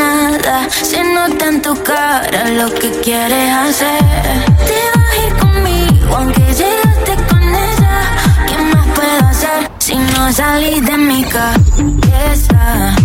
nada. Se nota en tu cara lo que quieres hacer. Te vas a ir conmigo aunque llegaste con ella. ¿Qué más puedo hacer si no salís de mi cabeza?